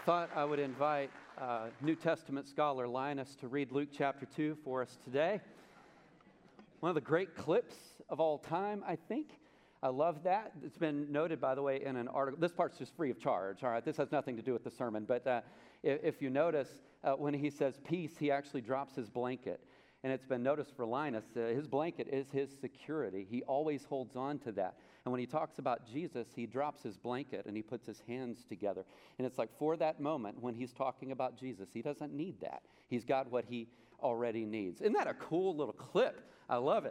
thought I would invite New Testament scholar Linus to read Luke chapter 2 for us today. One of the great clips of all time, I think. I love that. It's been noted, by the way, in an article. This part's just free of charge, all right? This has nothing to do with the sermon. But if you notice, when he says peace, he actually drops his blanket. And it's been noticed for Linus, his blanket is his security. He always holds on to that. And when he talks about Jesus, he drops his blanket and he puts his hands together. And it's like for that moment when he's talking about Jesus, he doesn't need that. He's got what he already needs. Isn't that a cool little clip? I love it.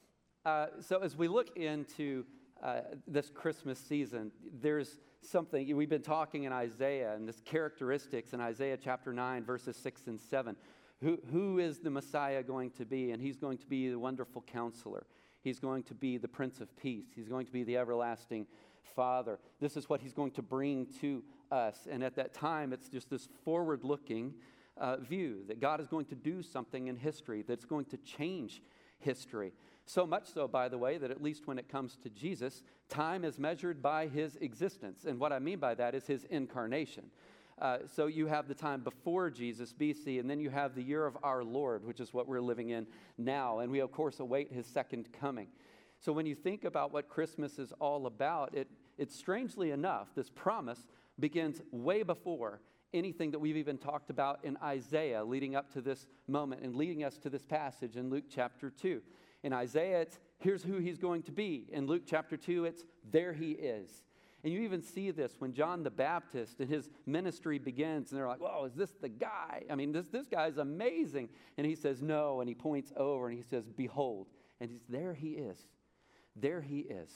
So as we look into this Christmas season, there's something, we've been talking in Isaiah and this characteristics in Isaiah chapter 9, verses 6 and 7. Who is the Messiah going to be? And he's going to be the wonderful counselor. He's going to be the Prince of Peace. He's going to be the everlasting Father. This is what he's going to bring to us. And at that time, it's just this forward-looking view that God is going to do something in history that's going to change history. So much so, by the way, that at least when it comes to Jesus, time is measured by his existence. And what I mean by that is his incarnation. So you have the time before Jesus, BC, and then you have the year of our Lord, which is what we're living in now. And we, of course, await his second coming. So when you think about what Christmas is all about, it's strangely enough, this promise begins way before anything that we've even talked about in Isaiah leading up to this moment and leading us to this passage in Luke chapter 2. In Isaiah, it's here's who he's going to be. In Luke chapter 2, it's there he is. And you even see this when John the Baptist and his ministry begins, and they're like, whoa, is this the guy? I mean, this guy's amazing. And he says, no, and he points over and he says, behold. And there he is. There he is.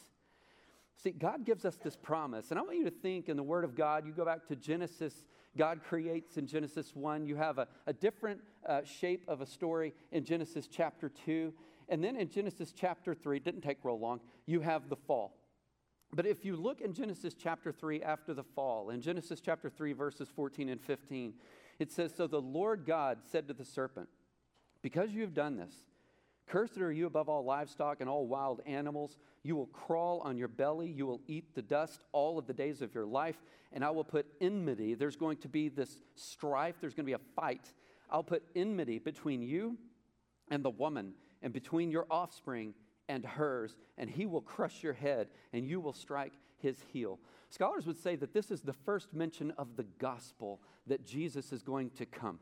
See, God gives us this promise. And I want you to think in the Word of God, you go back to Genesis, God creates in Genesis 1. You have a different shape of a story in Genesis chapter 2. And then in Genesis chapter 3, it didn't take real long, you have the fall. But if you look in Genesis chapter 3 after the fall, in Genesis chapter 3, verses 14 and 15, it says, so the Lord God said to the serpent, because you have done this, cursed are you above all livestock and all wild animals. You will crawl on your belly. You will eat the dust all of the days of your life. And I will put enmity. There's going to be this strife. There's going to be a fight. I'll put enmity between you and the woman, and between your offspring and hers, and he will crush your head, and you will strike his heel. Scholars would say that this is the first mention of the gospel that Jesus is going to come.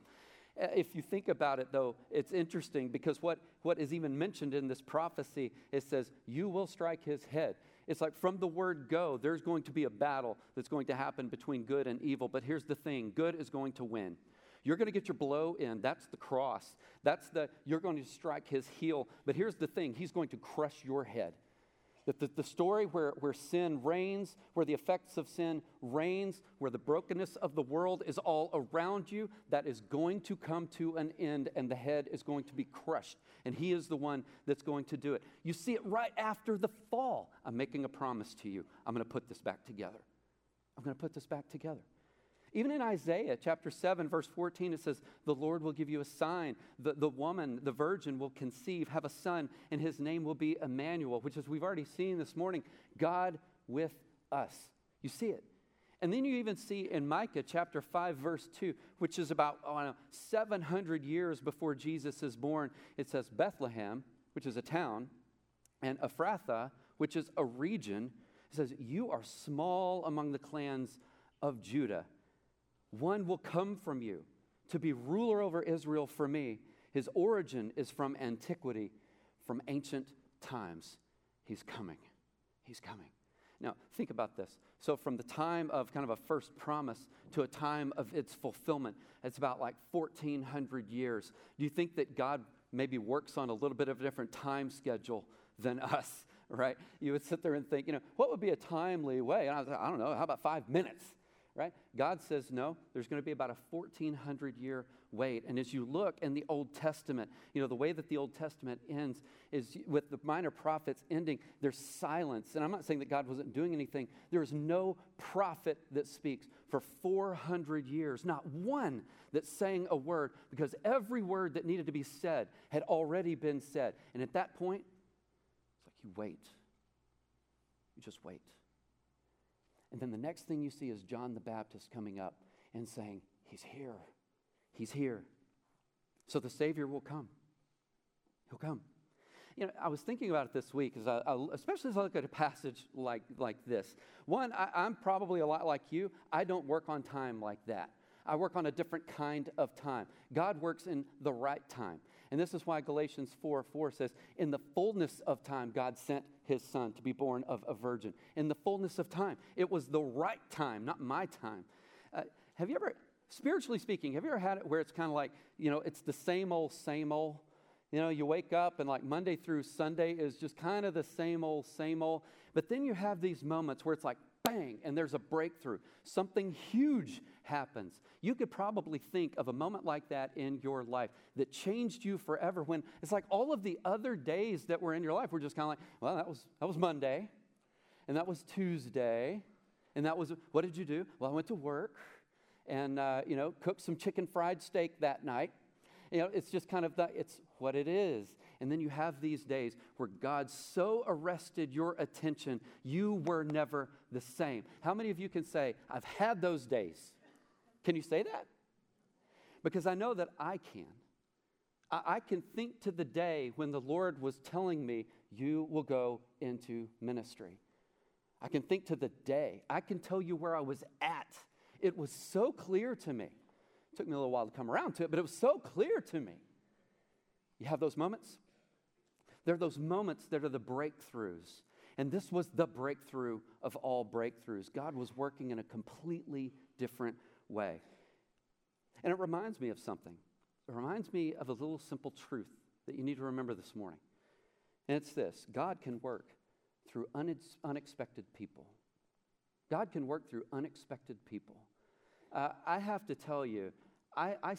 If you think about it, though, it's interesting because what is even mentioned in this prophecy, it says, you will strike his head. It's like from the word go, there's going to be a battle that's going to happen between good and evil. But here's the thing, good is going to win. You're going to get your blow in. That's the cross. You're going to strike his heel. But here's the thing, he's going to crush your head. That the story where sin reigns, where the effects of sin reigns, where the brokenness of the world is all around you, that is going to come to an end, and the head is going to be crushed. And he is the one that's going to do it. You see it right after the fall. I'm making a promise to you. I'm going to put this back together. I'm going to put this back together. Even in Isaiah chapter 7, verse 14, it says, the Lord will give you a sign. The woman, the virgin, will conceive, have a son, and his name will be Emmanuel, which, as we've already seen this morning, God with us. You see it. And then you even see in Micah chapter 5, verse 2, which is about 700 years before Jesus is born, it says Bethlehem, which is a town, and Ephrathah, which is a region. It says, you are small among the clans of Judah. One will come from you to be ruler over Israel for me. His origin is from antiquity, from ancient times. He's coming. He's coming. Now, think about this. So from the time of kind of a first promise to a time of its fulfillment, it's about like 1,400 years. Do you think that God maybe works on a little bit of a different time schedule than us, right? You would sit there and think, what would be a timely way? And I was like, I don't know, how about 5 minutes? Right? God says, no, there's going to be about a 1,400-year wait. And as you look in the Old Testament, the way that the Old Testament ends is with the minor prophets ending, there's silence. And I'm not saying that God wasn't doing anything. There is no prophet that speaks for 400 years, not one that sang a word, because every word that needed to be said had already been said. And at that point, it's like you wait. You just wait. And then the next thing you see is John the Baptist coming up. and saying, He's here. He's here. So the Savior will come. He'll come. You know, I was thinking about it this week, especially as I look at a passage like this. One, I'm probably a lot like you. I don't work on time like that. I work on a different kind of time. God works in the right time. And this is why Galatians 4:4 says, in the fullness of time, God sent his Son to be born of a virgin. In the fullness of time. It was the right time, not my time. Have you ever, spiritually speaking, have you ever had it where it's kind of like, you know, it's the same old, same old? You know, you wake up and like Monday through Sunday is just kind of the same old, same old. But then you have these moments where it's like, bang, and there's a breakthrough. Something huge happens. You could probably think of a moment like that in your life that changed you forever, when it's like all of the other days that were in your life were just kind of like, well, that was Monday, and that was Tuesday, and that was, what did you do? Well, I went to work and, cooked some chicken fried steak that night. You know, it's just kind of it's what it is. And then you have these days where God so arrested your attention, you were never the same. How many of you can say, I've had those days? Can you say that? Because I know that I can. I can think to the day when the Lord was telling me, you will go into ministry. I can think to the day. I can tell you where I was at. It was so clear to me. It took me a little while to come around to it, but it was so clear to me. You have those moments? There are those moments that are the breakthroughs. And this was the breakthrough of all breakthroughs. God was working in a completely different way. And it reminds me of something. It reminds me of a little simple truth that you need to remember this morning. And it's this: God can work through unexpected people. God can work through unexpected people. I have to tell you, I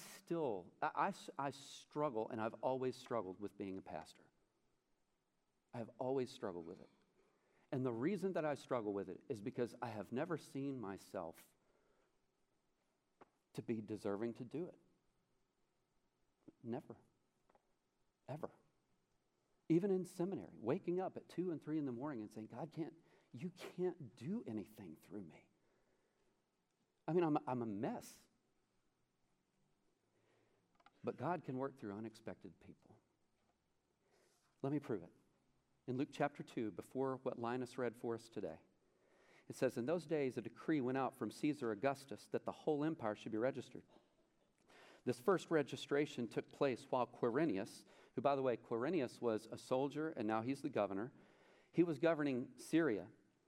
struggle, and I've always struggled with being a pastor. I've always struggled with it. And the reason that I struggle with it is because I have never seen myself to be deserving to do it. Never. Ever. Even in seminary, waking up at 2 and 3 in the morning and saying, God, you can't do anything through me. I mean, I'm a mess. But God can work through unexpected people. Let me prove it. In Luke chapter 2, before what Linus read for us today, it says, in those days a decree went out from Caesar Augustus that the whole empire should be registered. This first registration took place while Quirinius, who, by the way, Quirinius was a soldier and now he's the governor, he was governing Syria.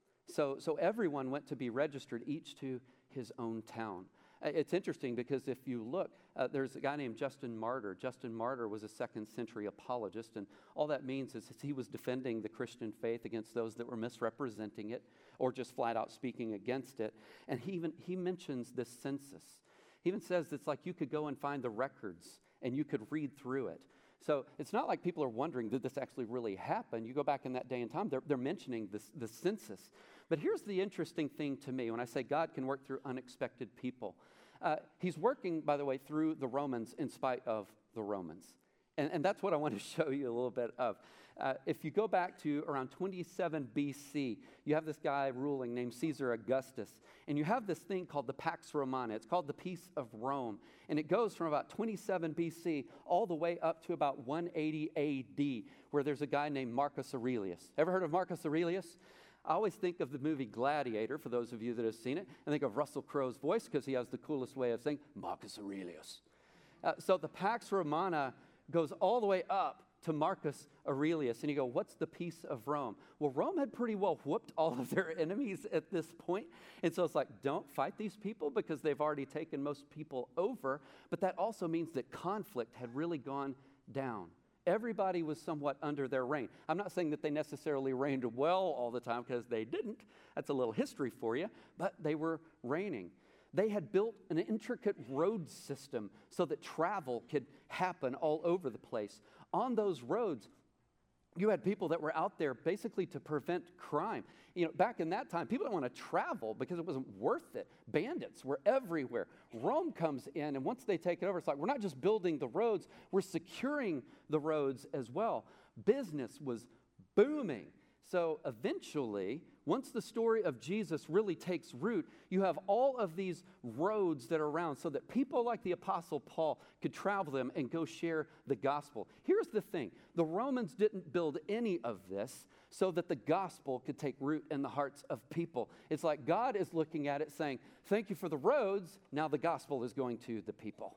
So everyone went to be registered, each to his own town. It's interesting because if you look, there's a guy named Justin Martyr. Justin Martyr was a 2nd century apologist, and all that means is he was defending the Christian faith against those that were misrepresenting it or just flat out speaking against it. And he mentions this census. He even says it's like you could go and find the records and you could read through it. So it's not like people are wondering, did this actually really happen? You go back in that day and time, they're mentioning the census. But here's the interesting thing to me when I say God can work through unexpected people. He's working, by the way, through the Romans in spite of the Romans. And that's what I want to show you a little bit of. If you go back to around 27 BC, you have this guy ruling named Caesar Augustus. And you have this thing called the Pax Romana. It's called the Peace of Rome. And it goes from about 27 BC all the way up to about 180 AD, where there's a guy named Marcus Aurelius. Ever heard of Marcus Aurelius? I always think of the movie Gladiator, for those of you that have seen it, and think of Russell Crowe's voice because he has the coolest way of saying, Marcus Aurelius. So the Pax Romana goes all the way up to Marcus Aurelius. And you go, what's the Peace of Rome? Well, Rome had pretty well whooped all of their enemies at this point. And so it's like, don't fight these people because they've already taken most people over. But that also means that conflict had really gone down. Everybody was somewhat under their reign. I'm not saying that they necessarily reigned well all the time, because they didn't. That's a little history for you. But they were reigning. They had built an intricate road system so that travel could happen all over the place. On those roads, you had people that were out there basically to prevent crime. You know, back in that time, people didn't want to travel because it wasn't worth it. Bandits were everywhere. Rome comes in, and once they take it over, it's like, we're not just building the roads, we're securing the roads as well. Business was booming. So eventually, once the story of Jesus really takes root, you have all of these roads that are around so that people like the Apostle Paul could travel them and go share the gospel. Here's the thing. The Romans didn't build any of this so that the gospel could take root in the hearts of people. It's like God is looking at it saying, thank you for the roads, now the gospel is going to the people.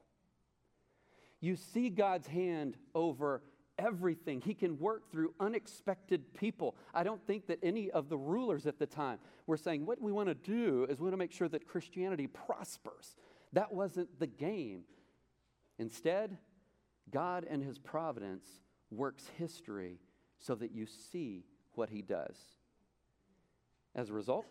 You see God's hand over everything. He can work through unexpected people. I don't think that any of the rulers at the time were saying, what we want to do is we want to make sure that Christianity prospers. That wasn't the game. Instead, God and his providence works history so that you see what he does. As a result,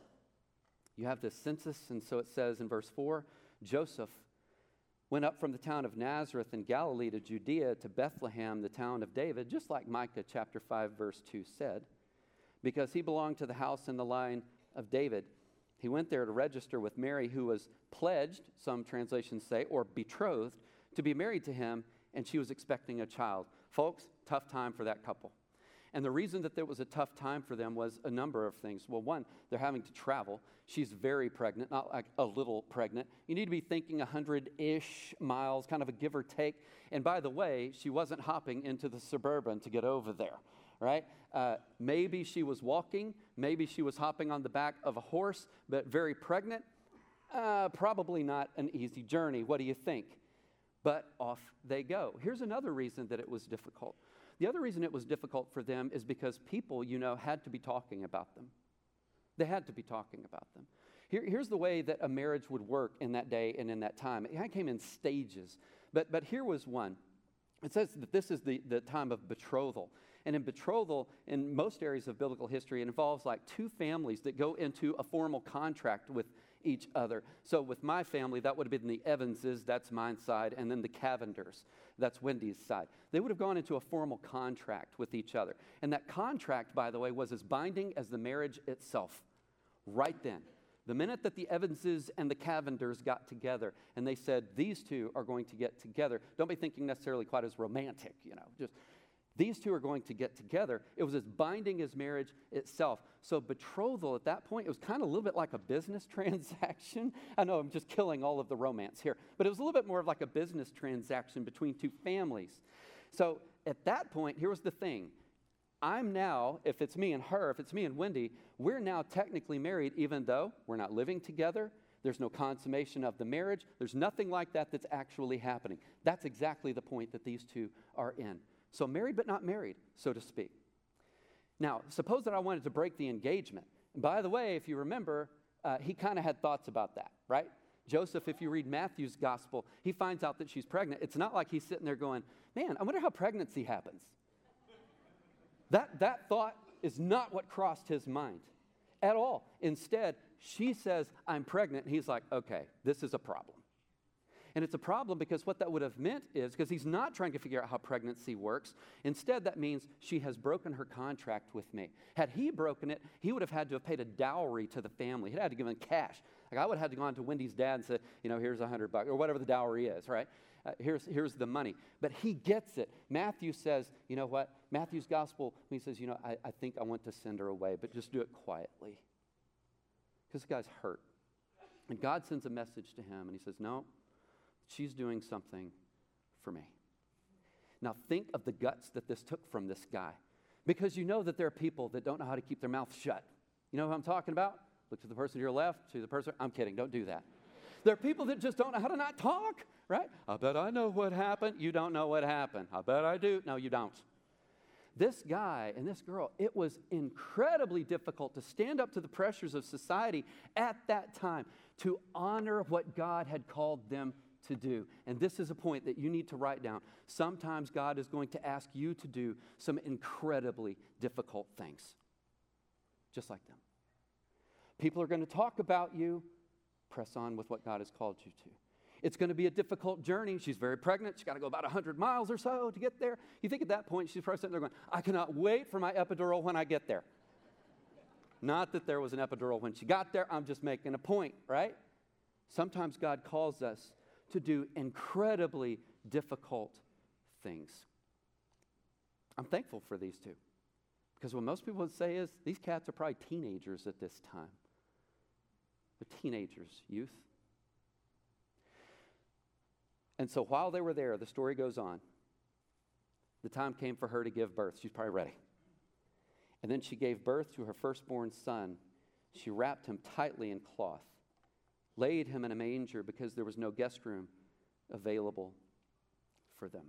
you have this census, and so it says in verse 4, Joseph went up from the town of Nazareth in Galilee to Judea to Bethlehem, the town of David, just like Micah chapter 5, verse 2 said, because he belonged to the house and the line of David. He went there to register with Mary, who was pledged, some translations say, or betrothed, to be married to him, and she was expecting a child. Folks, tough time for that couple. And the reason that there was a tough time for them was a number of things. Well, one, they're having to travel. She's very pregnant, not like a little pregnant. You need to be thinking 100-ish miles, kind of a give or take. And by the way, she wasn't hopping into the Suburban to get over there, right? Maybe she was walking. Maybe she was hopping on the back of a horse, but very pregnant. Probably not an easy journey. What do you think? But off they go. Here's another reason that it was difficult. The other reason it was difficult for them is because people, had to be talking about them. They had to be talking about them. Here's the way that a marriage would work in that day and in that time. It came in stages, but here was one. It says that this is the time of betrothal. And in betrothal, in most areas of biblical history, it involves like two families that go into a formal contract with each other. So with my family, that would have been the Evanses, that's my side, and then the Cavenders, that's Wendy's side. They would have gone into a formal contract with each other. And that contract, by the way, was as binding as the marriage itself. Right then, the minute that the Evanses and the Cavenders got together and they said, these two are going to get together, don't be thinking necessarily quite as romantic, just these two are going to get together. It was as binding as marriage itself. So betrothal at that point, it was kind of a little bit like a business transaction. I know I'm just killing all of the romance here, but it was a little bit more of like a business transaction between two families. So at that point, here was the thing. I'm now, if it's me and her, if it's me and Wendy, we're now technically married even though we're not living together. There's no consummation of the marriage. There's nothing like that that's actually happening. That's exactly the point that these two are in. So married but not married, so to speak. Now, suppose that I wanted to break the engagement. And by the way, if you remember, he kind of had thoughts about that, right? Joseph, if you read Matthew's gospel, he finds out that she's pregnant. It's not like he's sitting there going, man, I wonder how pregnancy happens. That thought is not what crossed his mind at all. Instead, she says, I'm pregnant. And he's like, okay, this is a problem. And it's a problem because what that would have meant is, because he's not trying to figure out how pregnancy works, instead that means she has broken her contract with me. Had he broken it, he would have had to have paid a dowry to the family. He'd had to give them cash. Like I would have had to go on to Wendy's dad and say, here's $100 or whatever the dowry is, right? Here's the money. But he gets it. Matthew says, you know what? Matthew's gospel, he says, I think I want to send her away, but just do it quietly. Because the guy's hurt. And God sends a message to him, and he says, no, she's doing something for me. Now think of the guts that this took from this guy. Because you know that there are people that don't know how to keep their mouth shut. You know who I'm talking about? Look to the person to your left, to the person, I'm kidding, don't do that. There are people that just don't know how to not talk, right? I bet I know what happened. You don't know what happened. I bet I do. No, you don't. This guy and this girl, it was incredibly difficult to stand up to the pressures of society at that time to honor what God had called them to do. And this is a point that you need to write down. Sometimes God is going to ask you to do some incredibly difficult things, just like them. People are going to talk about you. Press on with what God has called you to. It's going to be a difficult journey. She's very pregnant. She's got to go about 100 miles or so to get there. You think at that point, she's probably sitting there going, I cannot wait for my epidural when I get there. Not that there was an epidural when she got there. I'm just making a point, right? Sometimes God calls us to do incredibly difficult things. I'm thankful for these two. Because what most people would say is, these cats are probably teenagers at this time. They're teenagers, youth. And so while they were there, the story goes on. The time came for her to give birth. She's probably ready. And then she gave birth to her firstborn son. She wrapped him tightly in cloth, laid him in a manger because there was no guest room available for them.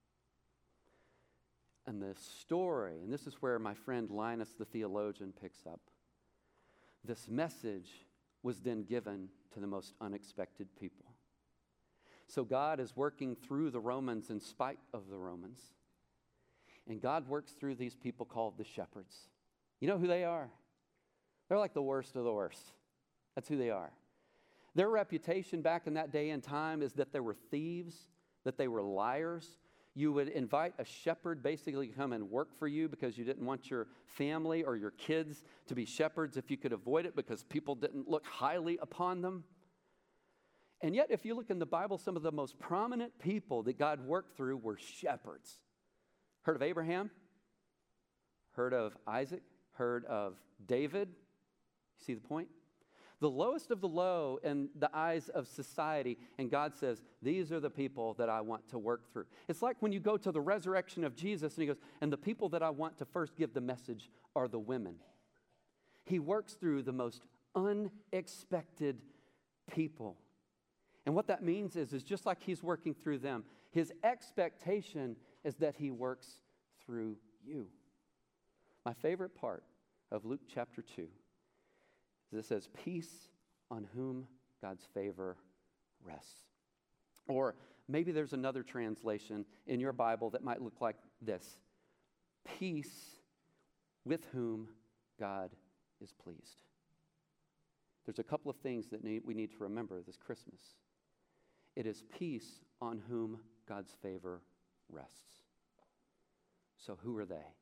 And the story, and this is where my friend Linus the theologian picks up, this message was then given to the most unexpected people. So God is working through the Romans in spite of the Romans. And God works through these people called the shepherds. You know who they are? They're like the worst of the worst. That's who they are. Their reputation back in that day and time is that they were thieves, that they were liars. You would invite a shepherd basically to come and work for you because you didn't want your family or your kids to be shepherds if you could avoid it, because people didn't look highly upon them. And yet, if you look in the Bible, some of the most prominent people that God worked through were shepherds. Heard of Abraham? Heard of Isaac? Heard of David? You see the point? The lowest of the low in the eyes of society, and God says, these are the people that I want to work through. It's like when you go to the resurrection of Jesus, and he goes, and the people that I want to first give the message are the women. He works through the most unexpected people. And what that means is just like he's working through them, his expectation is that he works through you. My favorite part of Luke chapter 2 is it says, peace on whom God's favor rests. Or maybe there's another translation in your Bible that might look like this: peace with whom God is pleased. There's a couple of things that we need to remember this Christmas. It is peace on whom God's favor rests. So who are they?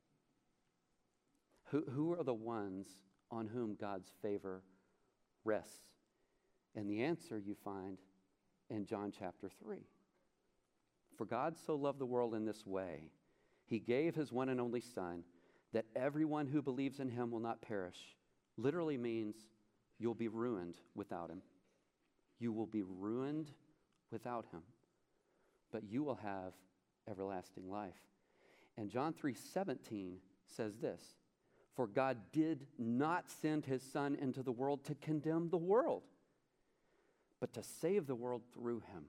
Who are the ones on whom God's favor rests? And the answer you find in John chapter 3. For God so loved the world in this way, he gave his one and only Son, that everyone who believes in him will not perish. Literally means you'll be ruined without him. You will be ruined without him, but you will have everlasting life. And John 3:17 says this: for God did not send his Son into the world to condemn the world, but to save the world through him.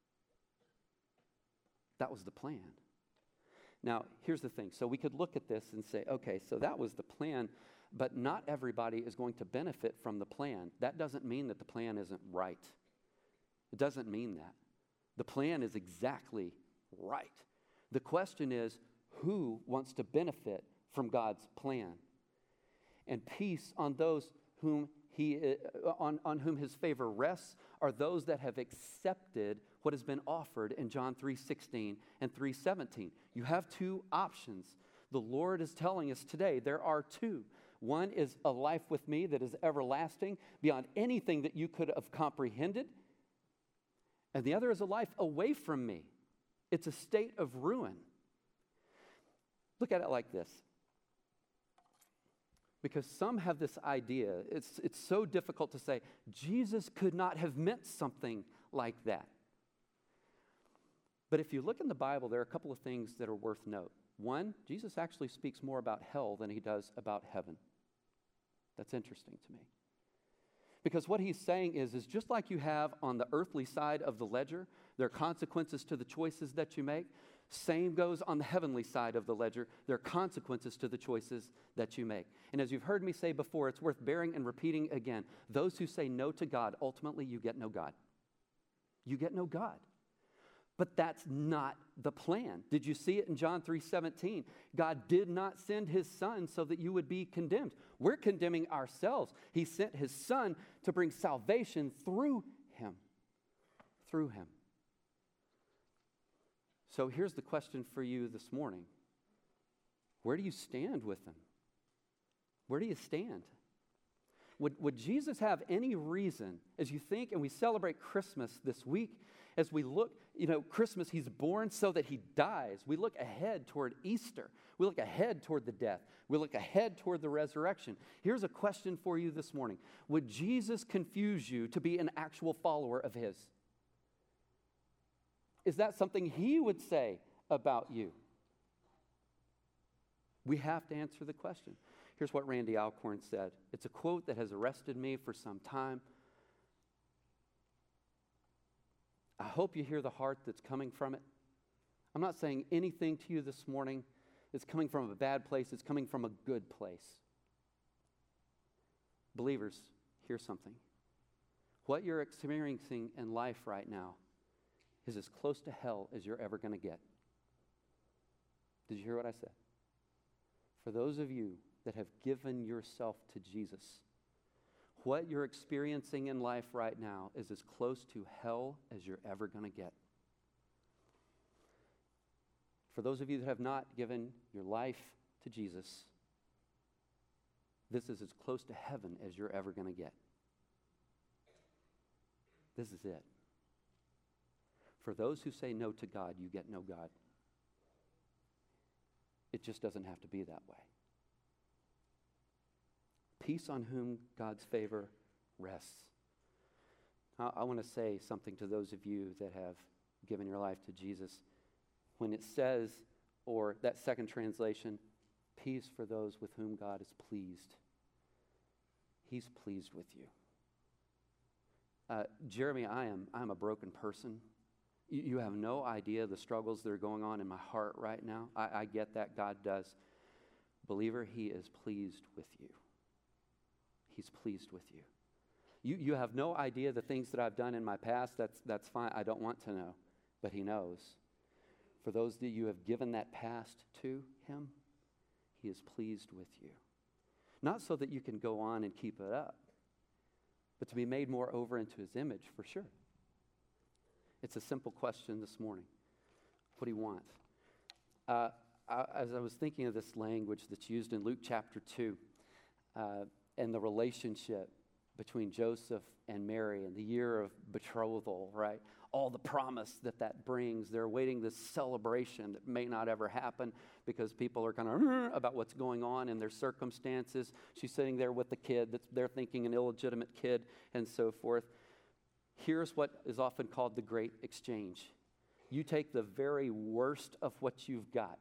That was the plan. Now, here's the thing. So we could look at this and say, okay, so that was the plan, but not everybody is going to benefit from the plan. That doesn't mean that the plan isn't right. It doesn't mean that. The plan is exactly right. The question is, who wants to benefit from God's plan? And peace on those whom on whom his favor rests are those that have accepted what has been offered in John 3:16 and 3:17. You have two options. The Lord is telling us today there are two. One is a life with me that is everlasting beyond anything that you could have comprehended. And the other is a life away from me. It's a state of ruin. Look at it like this. Because some have this idea, it's so difficult to say, Jesus could not have meant something like that. But if you look in the Bible, there are a couple of things that are worth note. One, Jesus actually speaks more about hell than he does about heaven. That's interesting to me. Because what he's saying is just like you have on the earthly side of the ledger, there are consequences to the choices that you make. Same goes on the heavenly side of the ledger. There are consequences to the choices that you make. And as you've heard me say before, it's worth bearing and repeating again. Those who say no to God, ultimately you get no God. You get no God. But that's not the plan. Did you see it in John 3:17? God did not send his Son so that you would be condemned. We're condemning ourselves. He sent his Son to bring salvation through him. Through him. So here's the question for you this morning. Where do you stand with him? Where do you stand? Would Jesus have any reason, as you think, and we celebrate Christmas this week, as we look, Christmas, he's born so that he dies. We look ahead toward Easter. We look ahead toward the death. We look ahead toward the resurrection. Here's a question for you this morning. Would Jesus confuse you to be an actual follower of his? Is that something he would say about you? We have to answer the question. Here's what Randy Alcorn said. It's a quote that has arrested me for some time. I hope you hear the heart that's coming from it. I'm not saying anything to you this morning that's coming from a bad place. It's coming from a good place. Believers, hear something. What you're experiencing in life right now is as close to hell as you're ever going to get. Did you hear what I said? For those of you that have given yourself to Jesus, what you're experiencing in life right now is as close to hell as you're ever going to get. For those of you that have not given your life to Jesus, this is as close to heaven as you're ever going to get. This is it. For those who say no to God, you get no God. It just doesn't have to be that way. Peace on whom God's favor rests. I want to say something to those of you that have given your life to Jesus. When it says, or that second translation, peace for those with whom God is pleased. He's pleased with you. Jeremy, I'm a broken person. You have no idea the struggles that are going on in my heart right now. I get that. God does. Believer, he is pleased with you. He's pleased with you. You have no idea the things that I've done in my past. That's fine. I don't want to know. But he knows. For those that you have given that past to him, he is pleased with you. Not so that you can go on and keep it up, but to be made more over into his image, for sure. It's a simple question this morning. What do you want? As I was thinking of this language that's used in Luke chapter 2, and the relationship between Joseph and Mary and the year of betrothal, right? All the promise that brings. They're awaiting this celebration that may not ever happen because people are kind of about what's going on in their circumstances. She's sitting there with the kid that they're thinking an illegitimate kid and so forth. Here's what is often called the great exchange. You take the very worst of what you've got,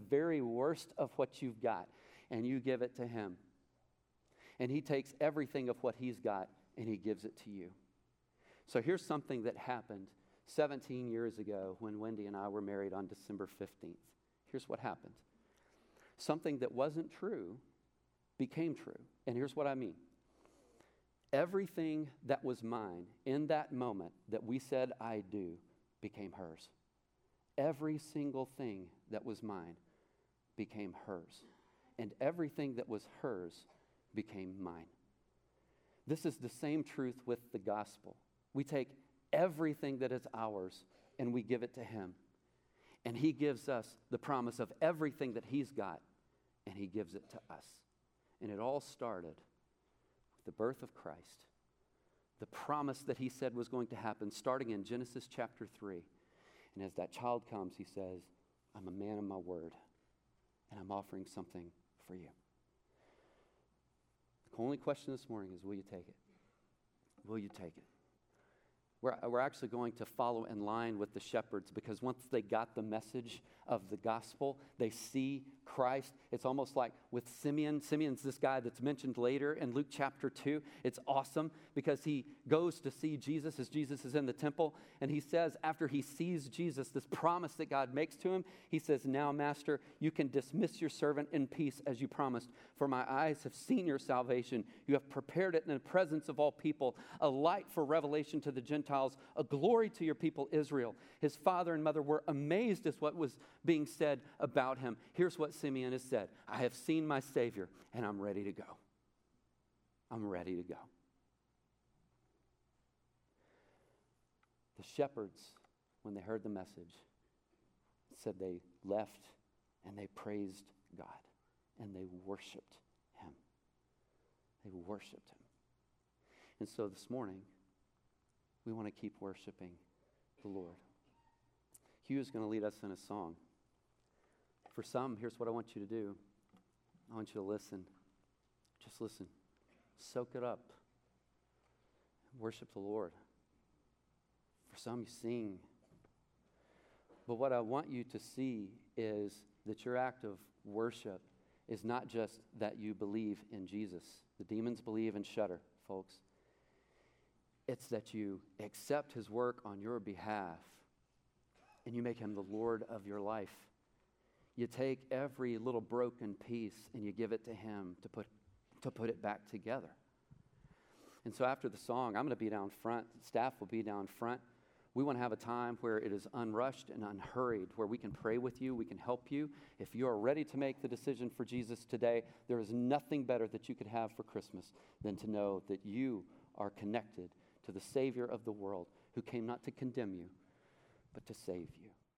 and you give it to him. And he takes everything of what he's got and he gives it to you. So here's something that happened 17 years ago when Wendy and I were married on December 15th. Here's what happened. Something that wasn't true became true. And here's what I mean. Everything that was mine in that moment that we said I do became hers. Every single thing that was mine became hers. And everything that was hers became mine. This is the same truth with the gospel. We take everything that is ours and we give it to him. And he gives us the promise of everything that he's got, and he gives it to us. And it all started with the birth of Christ. The promise that he said was going to happen starting in Genesis chapter 3. And as that child comes, he says, I'm a man of my word, and I'm offering something for you. The only question this morning is, will you take it? Will you take it? We're actually going to follow in line with the shepherds, because once they got the message of the gospel, they see Christ. It's almost like with Simeon. Simeon's this guy that's mentioned later in Luke chapter 2. It's awesome because he goes to see Jesus as Jesus is in the temple. And he says, after he sees Jesus, this promise that God makes to him, he says, now, Master, you can dismiss your servant in peace as you promised. For my eyes have seen your salvation. You have prepared it in the presence of all people, a light for revelation to the Gentiles, a glory to your people Israel. His father and mother were amazed at what was being said about him. Here's what Simeon has said. I have seen my Savior, and I'm ready to go. I'm ready to go. The shepherds, when they heard the message, said they left and they praised God and they worshiped him. They worshiped him. And so this morning, we want to keep worshiping the Lord. Hugh is going to lead us in a song. For some, here's what I want you to do. I want you to listen. Just listen. Soak it up. Worship the Lord. For some, you sing. But what I want you to see is that your act of worship is not just that you believe in Jesus. The demons believe and shudder, folks. It's that you accept his work on your behalf and you make him the Lord of your life. You take every little broken piece and you give it to him to put it back together. And so after the song, I'm going to be down front. Staff will be down front. We want to have a time where it is unrushed and unhurried, where we can pray with you, we can help you. If you are ready to make the decision for Jesus today, there is nothing better that you could have for Christmas than to know that you are connected to the Savior of the world, who came not to condemn you, but to save you.